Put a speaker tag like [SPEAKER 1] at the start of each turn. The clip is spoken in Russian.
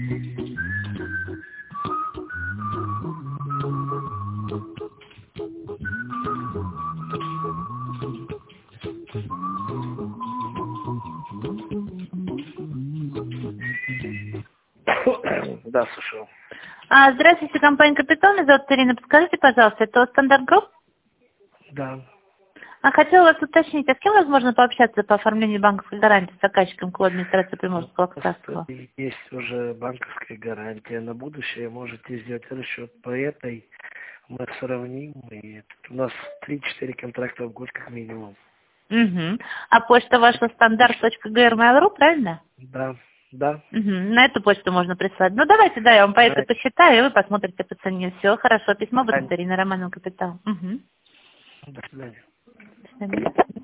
[SPEAKER 1] Да, слушаю.
[SPEAKER 2] Здравствуйте, компания «Капитал». Меня зовут Ирина. Подскажите, пожалуйста, это Стандарт Групп?
[SPEAKER 1] Да.
[SPEAKER 2] Хотела вас уточнить, а с кем возможно пообщаться по оформлению банковской гарантии с заказчиком ко администрации Приморского Кавказского?
[SPEAKER 1] Есть уже банковская гарантия на будущее. Можете сделать расчет по этой. Мы сравним. И у нас 3-4 контракта в год как минимум.
[SPEAKER 2] Угу. А почта ваша стандарт.gr.mail.ru, правильно?
[SPEAKER 1] Да. Да.
[SPEAKER 2] Угу. На эту почту можно прислать. Ну, давайте, да, я вам по этой посчитаю, и вы посмотрите по цене. Все, хорошо. Письмо будет от Ирины Романовой, «Капитал». Угу.
[SPEAKER 1] До свидания.
[SPEAKER 2] До свидания.